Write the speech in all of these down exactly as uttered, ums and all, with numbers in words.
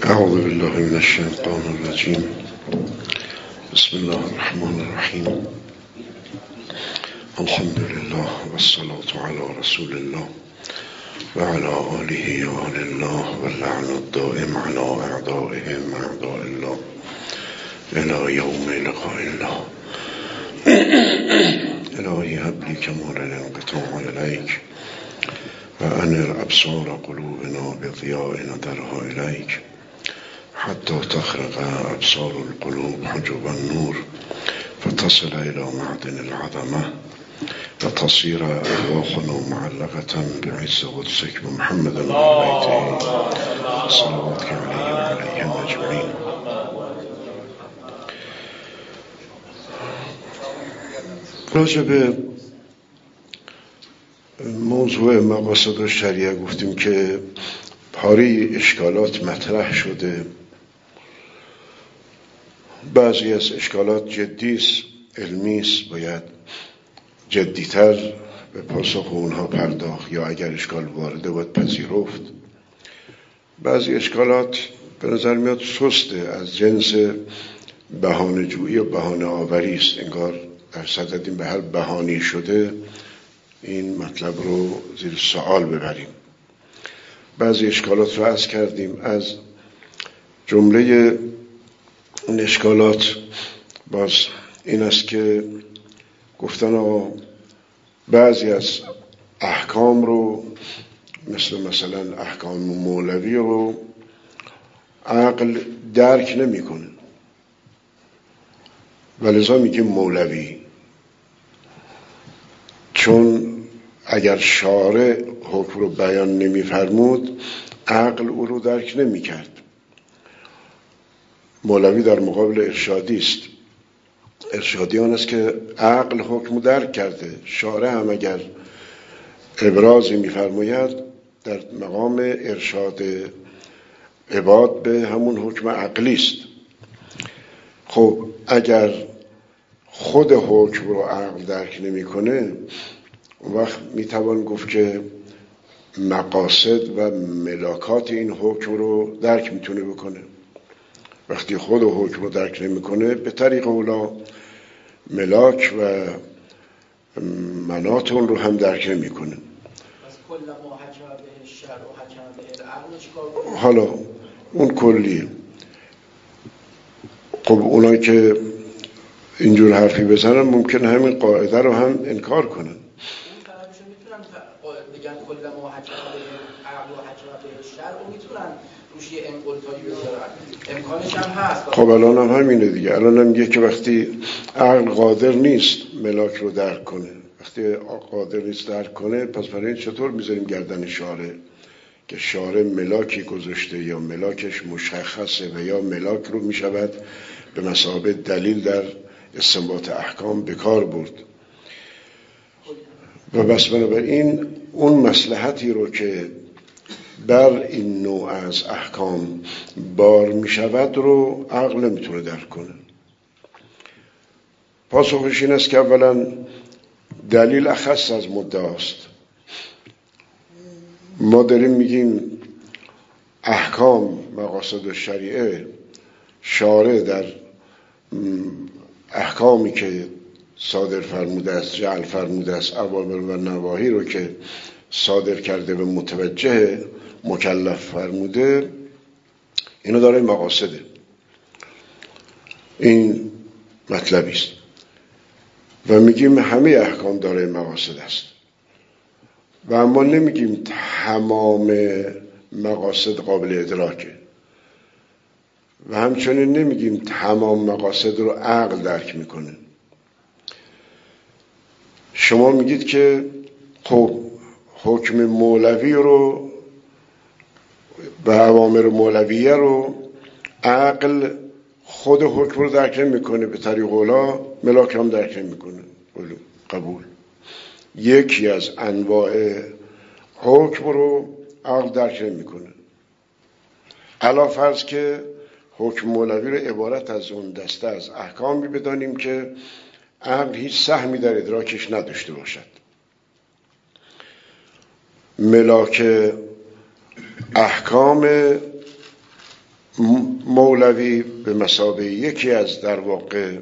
اعوذ بالله من الشیطان الرجیم. بسم الله الرحمن الرحیم. الحمد لله والصلاة على رسول الله وعلى آله وآل الله واللعن الدائم على أعدائهم أعداء الله إلى يوم لقاء الله. إلهي هب لي كمال الانقطاع إليك وأنر أبصار قلوبنا بضياء نظرها إليك حتى تخرق أبصار القلوب حجب النور فتصل إلى معدن العظمة وتصير أرواحنا معلقة بعز قدسك بمحمد وآل بيته صلواتك عليه وعليهم أجمعين. راجع به موضوع مقاصد الشریعه گفتیم که پاره اشکالات مطرح شده. بعضی از اشکالات جدی است، علمی است، باید جدیتر به پاسخ اونها پرداخت یا اگر اشکال وارده باید پذیرفت. بعضی اشکالات به نظر میاد سسته، از جنس بهانه جویی و بهانه آوری است، انگار در صدد این به هر بهانه‌ای شده این مطلب رو زیر سوال ببریم. بعضی اشکالات رو عرض کردیم. از جمله این اشکالات باز این است که گفتن آقا بعضی از احکام رو مثل مثلا احکام مولوی رو عقل درک نمی‌کنه و لذا میگه مولوی، چون اگر شارع حکم رو بیان نمی‌فرمود عقل او رو درک نمی‌کرد. مولوی در مقابل ارشادی است. ارشادی آن است که عقل حکم درک کرده، شارع هم اگر ابرازی می‌فرماید در مقام ارشاد عباد به همون حکم عقلی است. خب اگر خود حکم رو عقل درک نمی‌کنه اون وقت میتوان گفت که مقاصد و ملاکات این حکم رو درک میتونه بکنه. وقتی خود حکم رو درک نمیکنه به طریق اولا ملاک و منات اون رو هم درک نمیکنه. حالا اون کلیه. خب اونایی که اینجور حرفی بزنن ممکن همین قاعده رو هم انکار کنن. بگن کل ما حکم به عقل و حکم به شرع و میتونن روش یه انقلتایی بذارن، امکانش هم هست. خب الان هم همینه دیگه. الان هم میگه که وقتی عقل قادر نیست ملاک رو درک کنه، وقتی قادر نیست درک کنه پس برای این چطور میذاریم گردن شارع که شارع ملاکی گذاشته یا ملاکش مشخصه و یا ملاک رو میشود به مثابه دلیل در استنباط احکام به کار برد. و بس بنابراین اون مصلحتی رو که بر این نوع از احکام بار می شود رو عقل نمیتونه درک کنه. پاسخش این است که اولا دلیل اخص از مدعاست. ما داریم میگیم احکام مقاصد الشریعه، شارع در احکامی که صادر فرموده است، جعل فرموده است، اوامر و نواهی رو که صادر کرده و متوجه مکلف فرموده، اینو داره مقاصده. این مطلبی است و میگیم همه احکام داره مقاصد است و اما نمیگیم تمام مقاصد قابل ادراکه و همچنین نمیگیم تمام مقاصد رو عقل درک میکنه. شما میگید که خب حکم مولوی رو و اوامر مولویه رو عقل خود حکم رو درک نمیکنه، به طریق اولا ملاک هم درک نمیکنه. قبول. یکی از انواع حکم رو عقل درک نمیکنه. علا فرض که حکم مولوی رو عبارت از اون دسته از احکامی بدانیم که عقل هیچ سهمی در ادراکش نداشته باشد. ملاک احکام مولوی به مثابه یکی از در واقع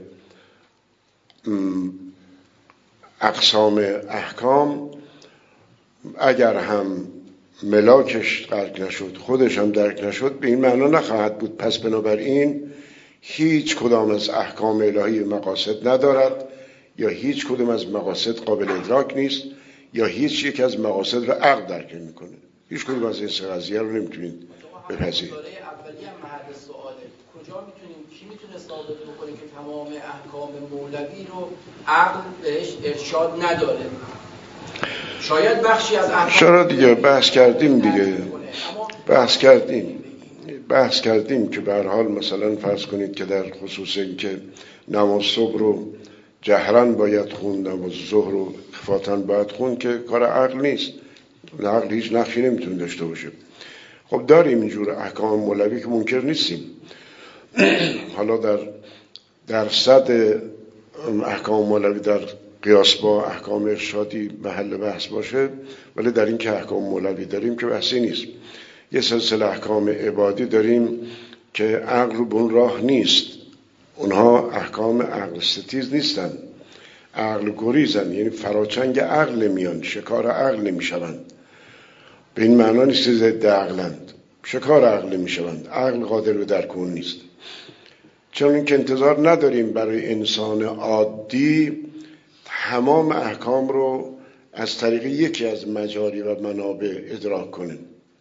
اقسام احکام، اگر هم ملاکش درک نشد خودش هم درک نشد به این معنا نخواهد بود پس بنابراین هیچ کدام از احکام الهی مقاصد ندارد یا هیچ کدام از مقاصد قابل ادراک نیست یا هیچ یک از مقاصد رو عقل درک نمی‌کنه. هیچ کدوم از این سه قضیه رو نمیتونید بپذیرید. اولی هم محل سواله کجا میتونیم کی میتونه ثابت بکنه که تمام احکام مولوی رو عقل بهش ارشاد نداره؟ شاید بخشی از احکام چرا دیگه بحث کردیم دیگه بحث کردیم بحث کردیم که به هر حال مثلا فرض کنید که در خصوص این که نماز صبح رو جهرن باید خوند نماز ظهر رو خفاتاً باید خوند که کار عقل نیست، عقل هیچ نقشی نمیتونه داشته باشه. خب داریم اینجور احکام مولوی که منکر نیستیم. حالا در درصد احکام مولوی در قیاس با احکام ارشادی محل بحث باشه، ولی در این که احکام مولوی داریم که بحثی نیست. یه سلسله احکام عبادی داریم که عقل رو به اون راه نیست، اونها احکام عقل ستیز نیستن، عقل گریزن، یعنی فراچنگ عقل نمیان، شکار عقل نمیشوند. به این معنا نیست که ضد عقلند، شکار عقل نمیشوند، عقل قادر به درک اون نیست. چون اینکه انتظار نداریم برای انسان عادی تمام احکام رو از طریق یکی از مجاری و منابع ادراک کنیم.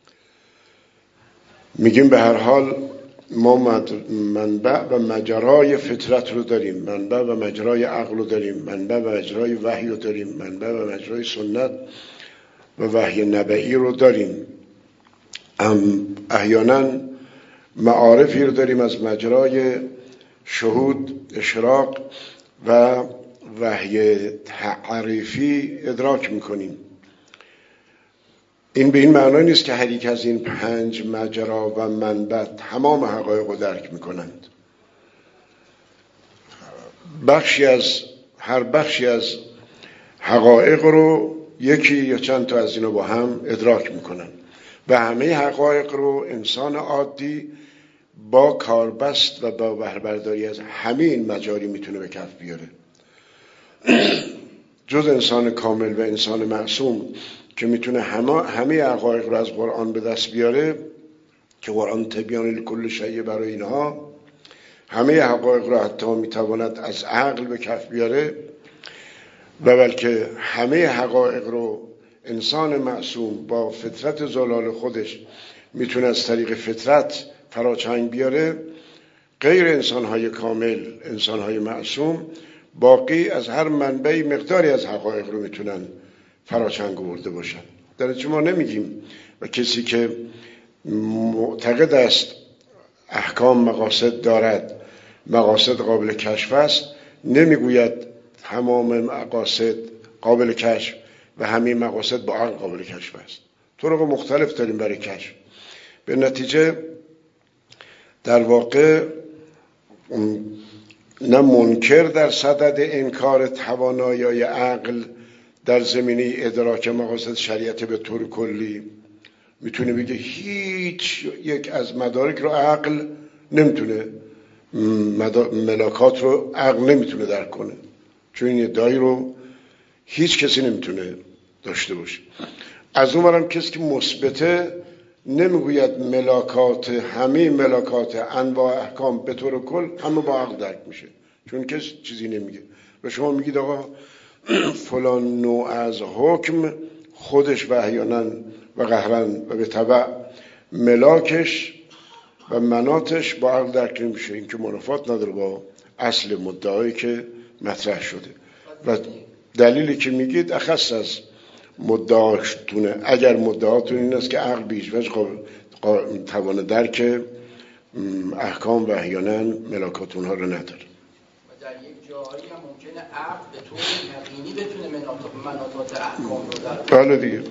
میگیم به هر حال ما منبع و مجرای فطرت رو داریم، منبع و مجرای عقل رو داریم، منبع و مجرای وحی رو داریم، منبع و مجرای سنت و وحی نبعی رو داریم. احیانا معارفی رو داریم از مجرای شهود، اشراق و وحی تعریفی ادراک میکنیم. این به این معنی نیست که هر یک از این پنج مجرا و منبع تمام حقایق رو درک میکنند. بخشی از هر بخشی از حقایق رو یکی یا چند تا از اینا با هم ادراک میکنند و همه حقایق رو انسان عادی با کاربست و با بهره‌برداری از همه این مجاری میتونه به کف بیاره. جز انسان کامل و انسان معصوم که میتونه همه همه حقایق رو از قرآن به دست بیاره که قرآن تبیان لکل شیء برای اینها، همه حقایق رو حتی میتواند از عقل به کف بیاره و بلکه همه حقایق رو انسان معصوم با فطرت زلال خودش میتونه از طریق فطرت فراچنگ بیاره. غیر انسانهای کامل، انسانهای معصوم باقی از هر منبعی مقداری از حقایق رو میتونن فراچنگ آورده باشن. در چه ما نمیگیم و کسی که معتقد است احکام مقاصد دارد، مقاصد قابل کشف است، نمیگوید تمام مقاصد قابل کشف و همین مقاصد با عقل قابل کشف است. طرق مختلف داریم برای کشف. به نتیجه در واقع نه منکر در صدد انکار توانایی عقل در زمینه ادراک مقاصد شریعت به طور کلی میتونه بگه هیچ یک از مدارک رو عقل نمیتونه، ملاکات رو عقل نمیتونه درک کنه، چون این ادعای رو هیچ کسی نمیتونه داشته باشه. از اون برم کسی که مثبته نمیگوید ملاکات، همه ملاکات انواع احکام به طور کل همه با عقل درک میشه، چون کسی چیزی نمیگه و شما میگید آقا فلان نوع از حکم خودش و احیانا و قهرن و به تبع ملاکش و مناتش با عقل درک نمیشه. این که منافات نداره با اصل مدعایی که مطرح شده و دلیلی که میگید اخص از مدعاتونه. اگر مدعاتون این است که عقل بیش وجه توان درک احکام و احیانا ملاکات اونها رو نداره. در یک جایی هم ممکنه عقل به طور یقینی بتونه مناطات احکام رو درک. بله دیگه،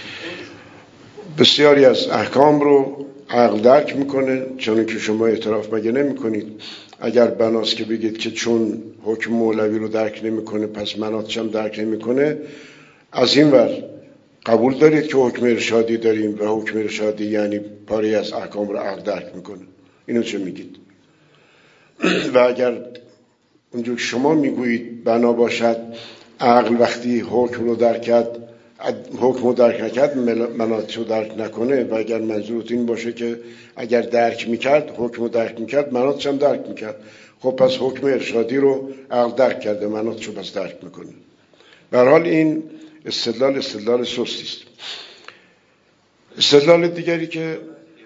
بسیاری از احکام رو عقل درک میکنه، چون که شما اعتراف مگه نمی کنید اگر بناست که بگید که چون حکم مولوی رو درک نمیکنه پس مناطش هم درک نمیکنه، از این ور قبول دارید که حکم ارشادی داریم و حکم ارشادی یعنی پاری از احکام رو عقل درک میکنه. اینو چه میگید؟ و اگر اونجور شما میگویید بنا باشد عقل وقتی حکم رو درک کرد حکم رو درک نکرد مناطش رو درک نکنه، و اگر منظورت این باشه که اگر درک میکرد حکم رو درک میکرد مناطش هم درک میکرد، خب پس حکم ارشادی رو عقل درک کرده مناطش رو پس درک میکنه. به هر حال این استدلال استدلال سستی است. استدلال دیگری که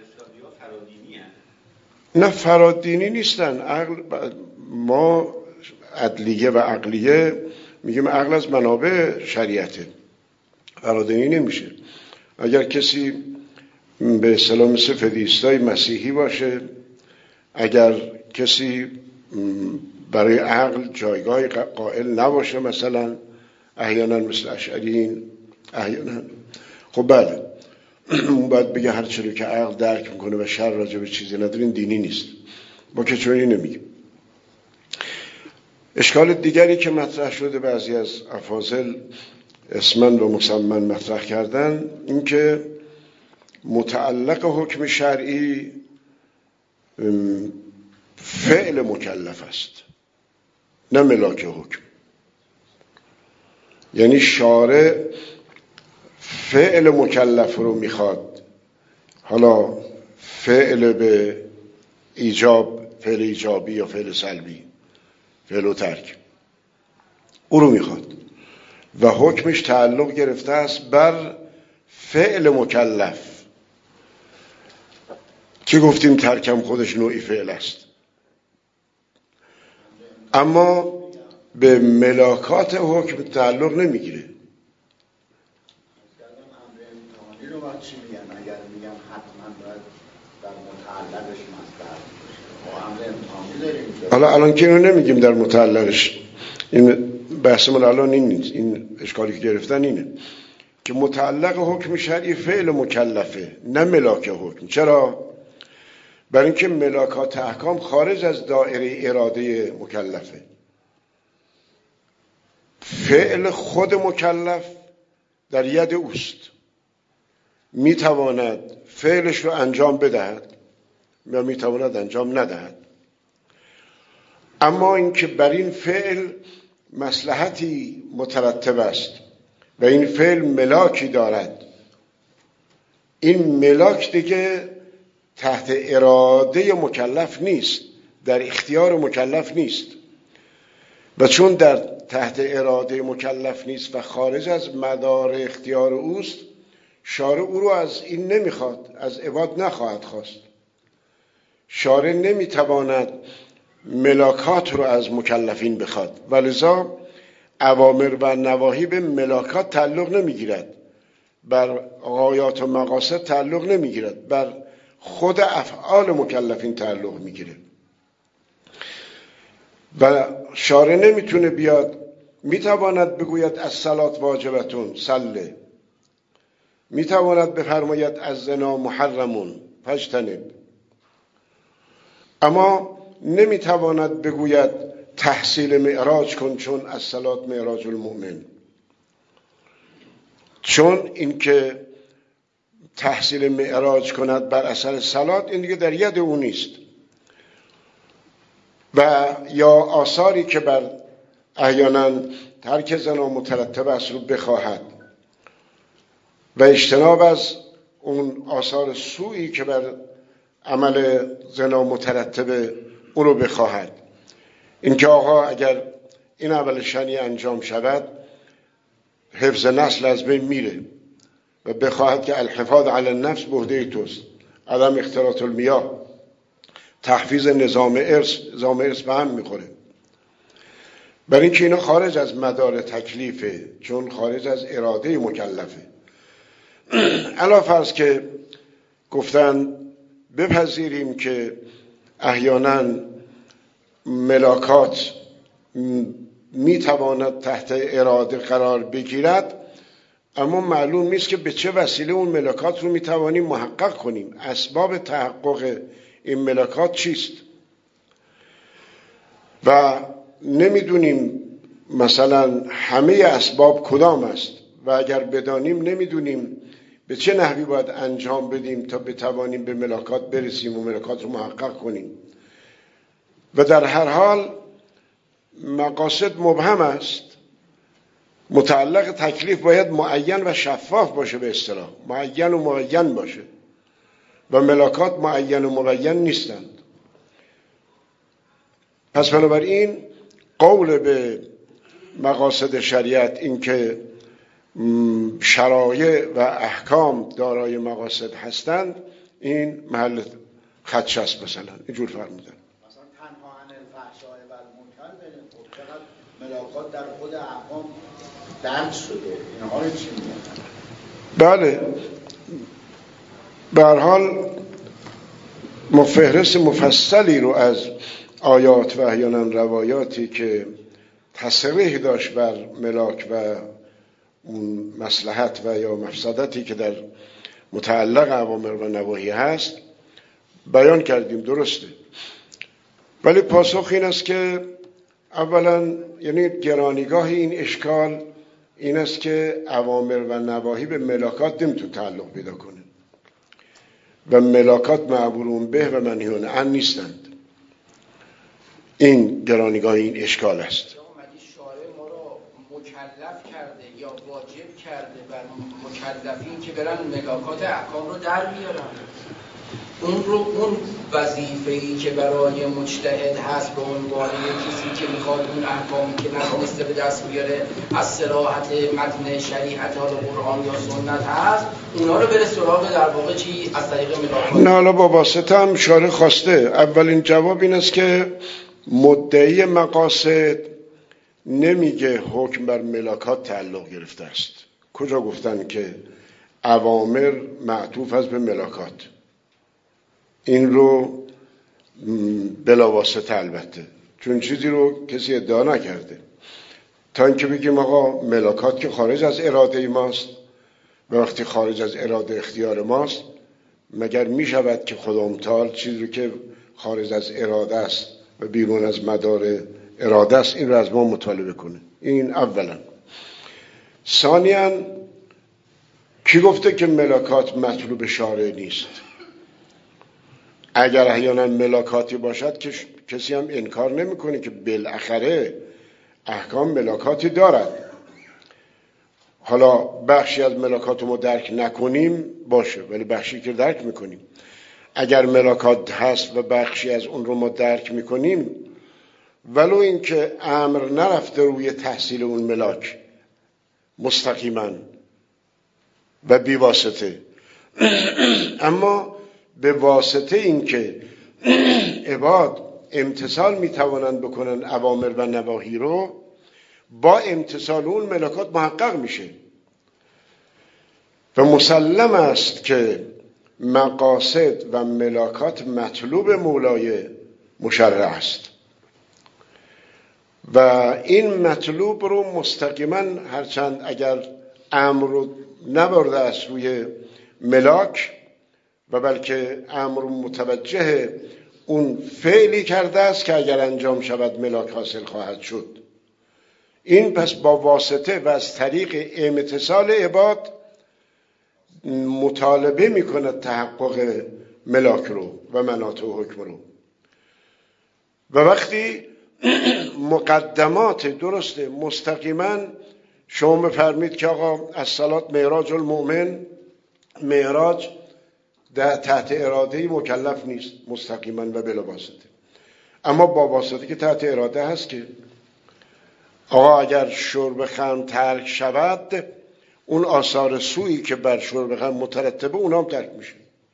نه فرادینی نیستن. عقل ما عدلیه و عقلیه میگیم عقل از منابع شریعته، فرادینی نمیشه. اگر کسی به اصطلاح مثل فدیستای مسیحی باشه، اگر کسی برای عقل جایگاه قائل نباشه، مثلا احیانا مثل اشعریین احیانا، خب بله اون باید بگه هر چیزی که عقل درک میکنه و شر راجع به چیزی نداره این دینی نیست. ما که چونی نمیگیم. اشکال دیگری که مطرح شده بعضی از افاضل اسمن و مسمن مطرح کردن این که متعلق حکم شرعی فعل مکلف است نه ملاک حکم. یعنی شارع فعل مکلف رو میخواد، حالا فعل به ایجاب، فعل ایجابی یا فعل سلبی، فعل و ترک، او رو میخواد و حکمش تعلق گرفته است بر فعل مکلف که گفتیم ترکم خودش نوعی فعل است، اما به ملاکات حکم تعلق نمیگیره. چی میگن اگر میگن حتما باید در متعلقش مصدر باشه؟ ما امر امتحانی داریم. حالا الان که اینو نمیگیم در متعلقش، این بحثمون الان این نیست. این اشکالی که گرفتن اینه که متعلق حکم شرعی فعل مکلفه نه ملاک حکم. چرا؟ برای اینکه ملاکات احکام خارج از دایره اراده مکلفه. فعل خود مکلف در ید اوست، میتواند فعلش رو انجام بدهد یا میتواند انجام ندهد، اما اینکه بر این فعل مصلحتی مترتب است و این فعل ملاکی دارد، این ملاک دیگه تحت اراده مکلف نیست، در اختیار مکلف نیست، و چون در تحت اراده مکلف نیست و خارج از مدار اختیار اوست، شارع او رو از این نمیخواد، از عباد نخواهد خواست. شارع نمیتواند ملاکات رو از مکلفین بخواد، ولذا اوامر و نواهی به ملاکات تعلق نمیگیرد، بر غایات و مقاصد تعلق نمیگیرد، بر خود افعال مکلفین تعلق میگیره. و شارع نمیتونه بیاد، میتواند بگوید از صلات واجبتون صله، میتواند بفرماید از زنا محرمون فاجتنب، اما نمیتواند بگوید تحصیل معراج کن چون از صلات معراج المؤمن، چون اینکه تحصیل معراج کند بر اثر صلات این دیگه در ید او نیست. و یا آثاری که بر احیانا ترک زنا مترتب است رو بخواهد و اجتناب از اون آثار سوئی که بر عمل زنا مترتبه اون رو بخواهد. اینکه آقا اگر این عمل شنی انجام شود حفظ نسل از بین میره و بخواهد که الحفاظ علی النفس به عهده توست، عدم اختلاط المیاه، تحفیظ نظام ارث، نظام ارث به هم میخوره. برای اینکه اینا خارج از مدار تکلیفه، چون خارج از اراده مکلفه. علاوه فرض که گفتن بپذیریم که احیانا ملاکات میتواند تحت اراده قرار بگیرد، اما معلوم نیست که به چه وسیله اون ملاکات رو میتوانیم محقق کنیم. اسباب تحقق این ملاکات چیست؟ و نمیدونیم مثلا همه اسباب کدام است، و اگر بدانیم نمیدونیم به چه نحوی باید انجام بدیم تا بتوانیم به ملاکات برسیم و ملاکات رو محقق کنیم. و در هر حال مقاصد مبهم است. متعلق تکلیف باید معین و شفاف باشه، به اصطلاح معین و مبین باشه و ملاکات معین و مبین نیستند. پس بنابراین قول به مقاصد شریعت این که شرایع و احکام دارای مقاصد هستند این محل خدش است. مثلا اینجور فرمودن مثلا تنها عن الفحشاء و المنکر بین خب چقدر ملاکات در خود احکام درج شده، اینها رو چی میگن؟ بله، به هر حال ما فهرست مفصلی رو از آیات و احیانا روایاتی که تصریح داشت بر ملاک و اون مصلحت و یا مفسدتی که در متعلق اوامر و نواهی هست بیان کردیم، درسته. ولی پاسخ این است که اولا یعنی گرانیگاه این اشکال این است که اوامر و نواهی به ملاکات نمیتونه تعلق پیدا کنه و ملاکات معمورون به و منهیون عن نیستند. این گرانیگاه این اشکال است. شارع ما را مکلف کرده یا واجب کرده بر مکلفین که برن ملاکات احکام رو در بیارن. اون رو اون وظیفه‌ای که برای مجتهد هست به عنوان کسی که میخواد اون احکامی که نتونسته به دست بیاره از صراحت متن شریعت حالا قرآن یا سنت هست، اونا رو بره سراغ در واقع چی از طریق ملاکات. نه، حالا با واسطه هم شارع خواسته. اولین جواب این است که مدعی مقاصد نمیگه حکم بر ملاکات تعلق گرفته است. کجا گفتن که اوامر معطوف است به ملاکات؟ این رو بلا واسطه البته، چون چیزی رو کسی ادعا نکرده. تا اینکه بگیم آقا ملاکات که خارج از اراده ماست و وقتی خارج از اراده اختیار ماست، مگر می شود که خدا متعال چیزی رو که خارج از اراده است و بیرون از مدار اراده است این رو از ما مطالبه کنه؟ این اولا. ثانیاً کی گفته که ملاکات مطلوب شارع نیست؟ اگر احیانا ملاکاتی باشد که کسی هم انکار نمیکنه که بالاخره احکام ملاکاتی دارد. حالا بخشی از ملاکات ما درک نکنیم باشه، ولی بخشی که درک میکنیم. اگر ملاکات هست و بخشی از اون رو ما درک میکنیم، ولو اینکه امر نرفته روی تحصیل اون ملاک مستقیما و بی واسطه، اما به واسطه اینکه عباد امتثال میتوانند بکنن اوامر و نواهی رو، با امتثال اون ملاکات محقق میشه و مسلم است که مقاصد و ملاکات مطلوب مولای مشرع است و این مطلوب رو مستقیما، هرچند اگر امر رو نبرده است روی ملاک و بلکه امر متوجه اون فعلی کرده است که اگر انجام شود ملاک حاصل خواهد شد، این پس با واسطه و از طریق امتثال عباد مطالبه میکند تحقق ملاک رو و مناط و حکم رو. و وقتی مقدمات درسته مستقیما شما بفرمید که آقا از صلات معراج المؤمن، معراج در تحت اراده مکلف نیست مستقیما و بلا واسطه، اما با واسطه که تحت اراده هست که آقا اگر شرب خمر ترک شود، اون آثار سوئی که بر شرب خمر مترتبه اونام ترک میشه.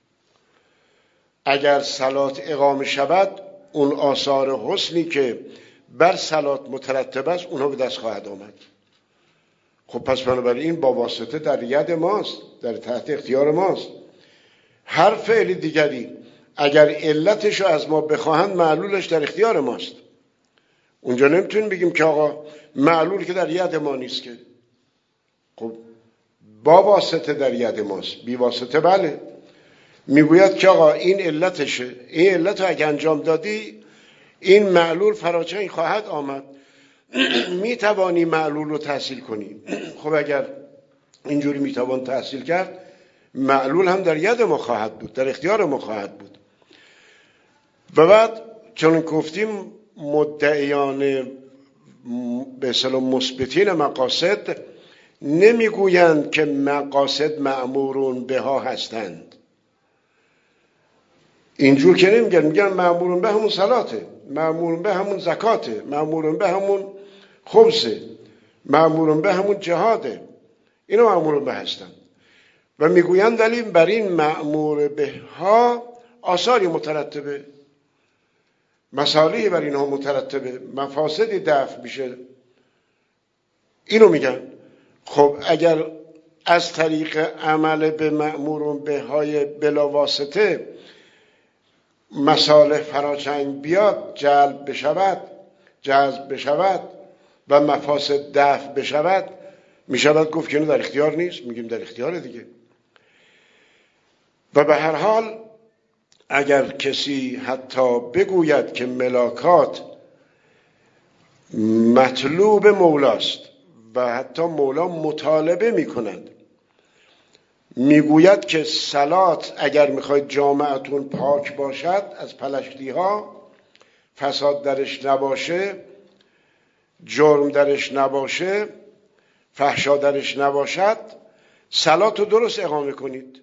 اگر صلات اقامه شود، اون آثار حسنی که بر صلات مترتبه است اونها به دست خواهد آمد. خب پس بنابراین با واسطه در ید ماست، در تحت اختیار ماست. هر فعل دیگری اگر علتش رو از ما بخواهند، معلولش در اختیار ماست. اونجا نمیتونیم بگیم که آقا معلول که در ید ما نیست که. خب با واسطه در ید ماست، بی واسطه بله. میگوید که آقا این علتشه، این علت رو اگه انجام دادی این معلول فراچنگ خواهد آمد، میتوانی معلول رو تحصیل کنی. خب اگر اینجوری میتوان تحصیل کرد، معلول هم در ید ما خواهد بود، در اختیار ما خواهد بود. و بعد چون گفتیم مدعیان به اصطلاح مثبتین مقاصد نمیگویند که مقاصد مأمورون بها هستند. اینجور که نمیگن، میگن مأمورون به همون صلاته، مأمورون به همون زکاته، مأمورون به همون خبزه، مأمورون به همون جهاده. اینا مأمورون به هستند و میگویند ولی بر این مأمور به ها آثاری مترتبه، مصالحی بر اینها مترتبه، مفاسدی دفع میشه. اینو میگن. خب اگر از طریق عمل به مأمورون به های بلا واسطه مصالح فراچنگ بیاد، جلب بشود، جذب بشود و مفاسد دفع بشود، میشود گفت که اینو در اختیار نیست؟ میگیم در اختیار دیگه. و به هر حال اگر کسی حتی بگوید که ملاکات مطلوب مولاست و حتی مولا مطالبه میکنند، میگوید که صلات اگر میخواید جامعتون پاک باشد از پلشتی ها، فساد درش نباشه، جرم درش نباشه، فحشا درش نباشد، صلات رو درست اقامه کنید.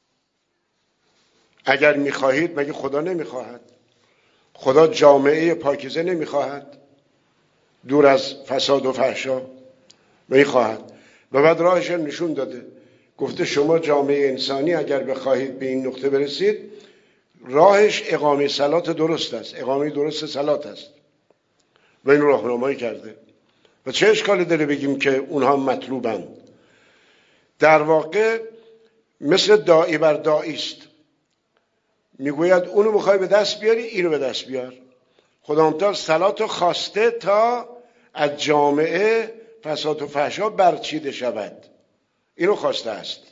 اگر میخواهید، مگه خدا نمیخواهد؟ خدا جامعه پاکیزه نمیخواهد دور از فساد و فحشا؟ میخواهد. و بعد راهش نشون داده، گفته شما جامعه انسانی اگر بخواهید به این نقطه برسید، راهش اقامه صلات درست است، اقامه درست صلات است و این راهنمایی کرده. و چه اشکالی داره بگیم که اونها مطلوبند؟ در واقع مثل داعی بر داعی است، میگوید اونو میخوای به دست بیاری، اینو به دست بیار. خدا متعال صلات خواسته تا از جامعه فساد و فحشا برچیده شود، اینو خواسته است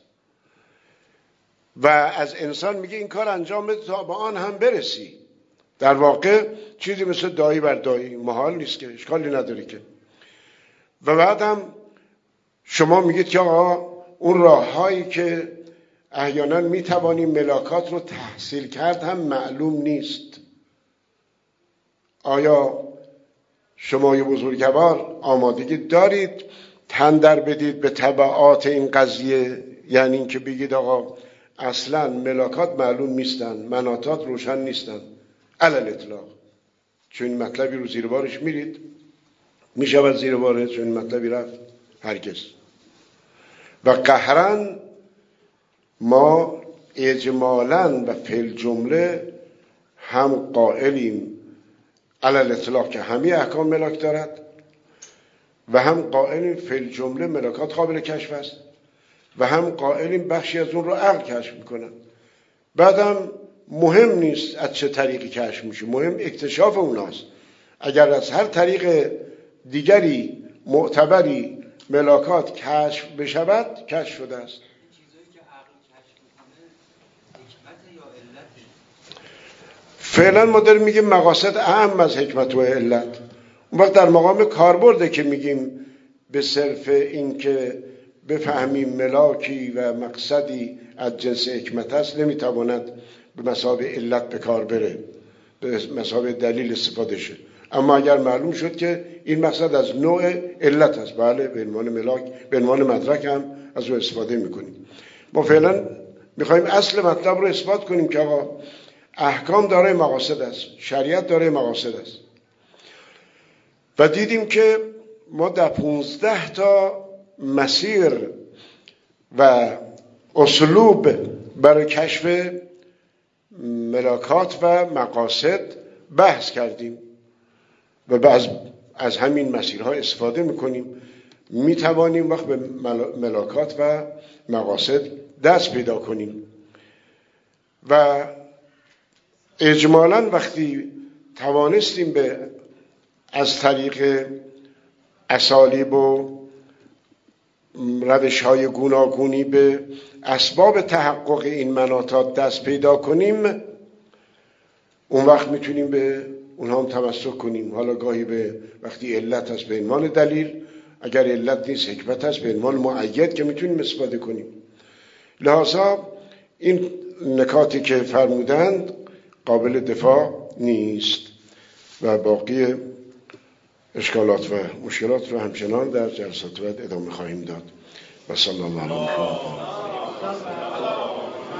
و از انسان میگه این کار انجام بده تا به آن هم برسی. در واقع چیزی مثل داعی بر داعی محال نیست که، اشکالی نداره که. و بعد هم شما میگید که آقا اون راههایی که احیانا میتوانیم ملاکات رو تحصیل کرد هم معلوم نیست. آیا شما یه بزرگوار آمادگی دارید تن در بدید به تبعات این قضیه؟ یعنی این که بگید آقا اصلا ملاکات معلوم نیستن، مناطات روشن نیستن علل اطلاق. چون این مطلبی رو زیر بارش میرید؟ میشود زیر بارش چون این مطلبی رفت؟ هرگز. و قهرن ما اجمالاً و فی الجمله هم قائلیم علل اطلاق که همه احکام ملاک دارد و هم قائلیم فی الجمله ملاکات قابل کشف است و هم قائلیم بخشی از اون رو عقل کشف میکنن. بعدم مهم نیست از چه طریقی کشف میشه، مهم اکتشاف اوناست. اگر از هر طریق دیگری معتبری ملاکات کشف بشود، کشف شده است. فعلا ما داریم میگیم مقاصد اهم از حکمت و علت. اون وقت در مقام کاربرده که میگیم به صرف این که بفهمیم ملاکی و مقصدی از جنس حکمت است نمیتواند به مثابه علت به کار بره، به مثابه دلیل استفاده شه. اما اگر معلوم شد که این مقصد از نوع علت است، بله به عنوان ملاک، به عنوان مدرک هم از او استفاده میکنیم. ما فعلا میخوایم اصل مطلب رو اثبات کنیم که آقا احکام دارای مقاصد است، شریعت دارای مقاصد است. و دیدیم که ما در پونزده تا مسیر و اسلوب برای کشف ملاکات و مقاصد بحث کردیم و بعض از همین مسیرها استفاده میکنیم. میتوانیم وقت به ملاکات و مقاصد دست پیدا کنیم و اجمالاً وقتی توانستیم به از طریق اسالیب و روش‌های گوناگونی به اسباب تحقق این مناطات دست پیدا کنیم، اون وقت میتونیم به اونها هم تمسک کنیم. حالا گاهی به وقتی علت هست به عنوان دلیل، اگر علت نیست حکمت هست به عنوان مؤید که میتونیم استفاده کنیم. لذا این نکاتی که فرمودند قابل دفاع نیست و باقی اشکالات و مشکلات رو همچنان در جلسات بعد ادامه خواهیم داد. و صلی الله علیه و